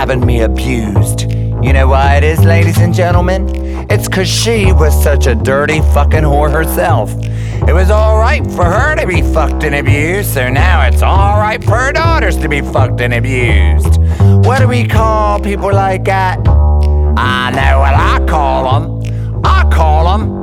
having me abused. You know why it is, ladies and gentlemen? It's 'cause she was such a dirty fucking whore herself. It was alright for her to be fucked and abused, so now it's alright for her daughters to be fucked and abused. What do we call people like that? I know what I call them. I call them